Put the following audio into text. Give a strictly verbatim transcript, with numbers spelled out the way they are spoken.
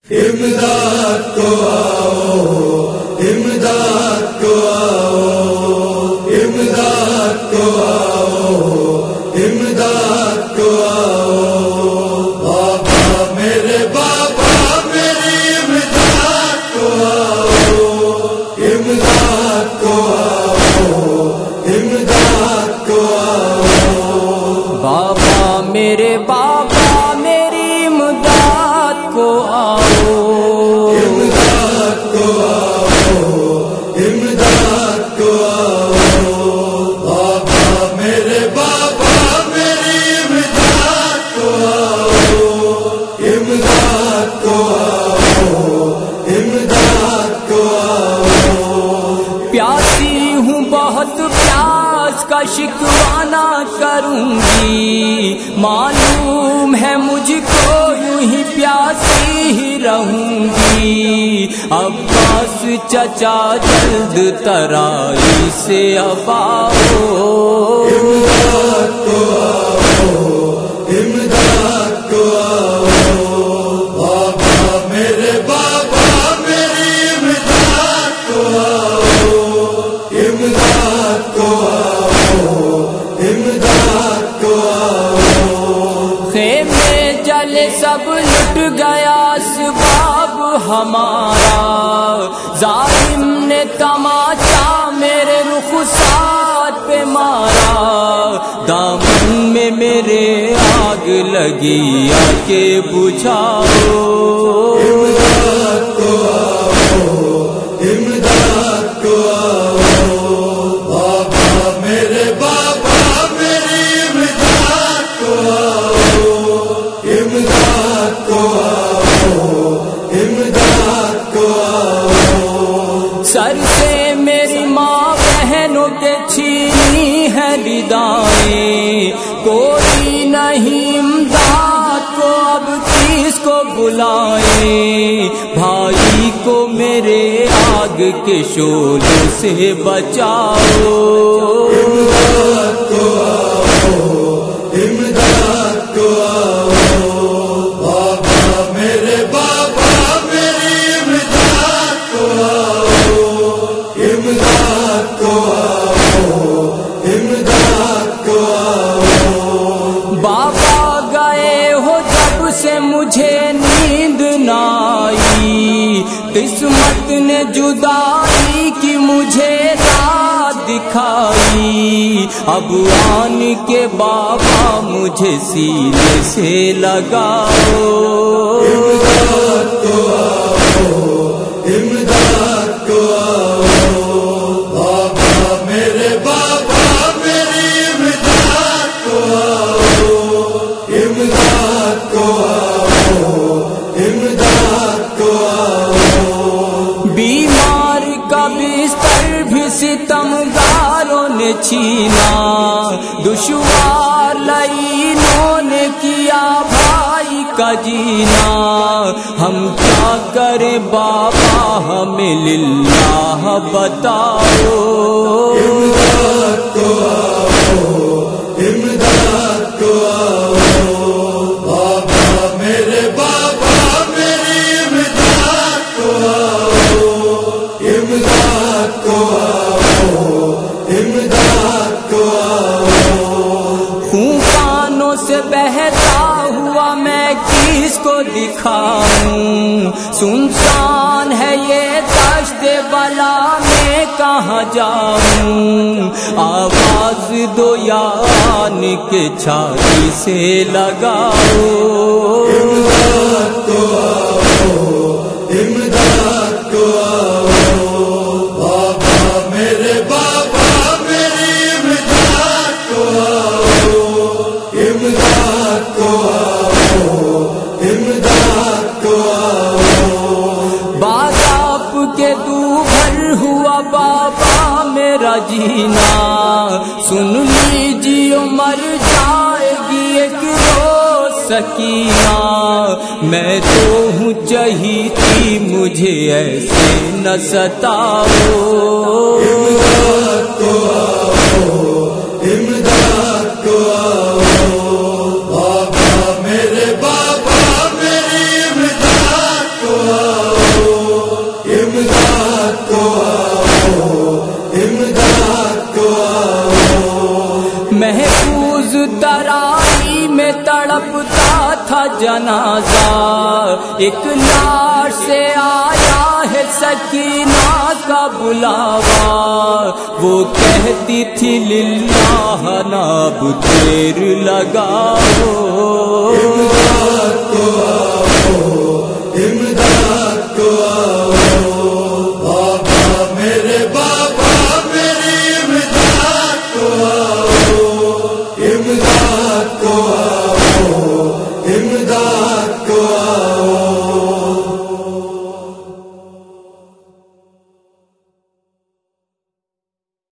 امداد کو آؤ، امداد کو آؤ، امداد کو آؤ، امداد کو آؤ، بابا میرے بابا میری امداد کو آؤ، امداد کو آؤ، امداد کو آؤ، بابا میرے بابا میری امداد کو آؤ، امداد کو آؤ، امداد کو آؤ، بابا میرے بابا میری امداد کو آؤ، امداد کو آؤ، امداد کو آؤ، پیاسی ہوں بہت پیاس کا شکوہ نہ کروں گی، معلوم ہے مجھ کو یوں ہی پیاسی ہی رہوں گی، عباس چچا جلد ترائی سے اب آؤ، امداد کو آؤ، امداد کو آؤ، بابا میرے بابا میری امداد کو آؤ، امداد کو آؤ، امداد کو آؤ، خیمے جلے سب لٹ گیا اسباب ہمارا، ظالم نے تماچا میرے رخسار پہ مارا، دامن میں میرے آگ لگی آ کے بجھاؤ، امداد کو آؤ، امداد کو آؤ، بابا میرے بابا میری امداد کو آؤ، امداد کو آؤ، امداد کو آؤ، سر سے میری ماں بہنوں کے چھینی ہے ردائیں، کوئی نہیں امداد کو اب کس کو بلائیں، بھائی کو میرے آگ کے شعلوں سے بچاؤ، امداد کو آؤ، امداد کو آؤ، بابا میرے بابا میری امداد کو آؤ، امداد کو آؤ، امداد کو آؤ، بابا گئے ہو جب سے مجھے نیند نہ آئی، قسمت نے جدائی کی مجھے رات دکھائی، اب آن کے بابا مجھے سینے سے لگاؤ، امداد کو آؤ، امداد کو آؤ، بابا میرے بابا میری امداد کو آؤ، امداد کو آؤ، امداد کو آؤ، بیمار کا بستر بھی ستمگاروں نے چھینا، دشوار لعینوں نے کیا بھائی کا جینا، ہم کیا کریں بابا ہمیں للہ بتاؤ، امداد کو آؤ، امداد کو آؤ، بابا میرے بابا میری امداد کو آؤ، امداد کو آؤ، امداد کو آؤ، خون کانوں سے بہتا ہوا میں کس کو دکھاؤں، سنسان ہے یہ دشت بلا میں کہاں جاؤں، آواز دو یا آن کے چھاتی سے لگاؤ، امداد کو آؤ، امداد کو آؤ، بابا میرے بابا میری امداد کو آؤ، امداد کو آؤ، امداد کو آؤ، باپ کے دو گھر ہوا بابا میرا جینا، سن لیجیے مر جائے گی ایک روز سکینہ، میں تو ہوں چہیتی مجھے ایسے نہ ستاؤ، امداد کو آؤ، امداد کو آؤ، بابا میرے بابا میری امداد کو لگتا تھا جنازہ، ایک لاش سے آیا ہے سکینہ کا بلاوا، وہ کہتی تھی للہ ناب تیر لگاؤ،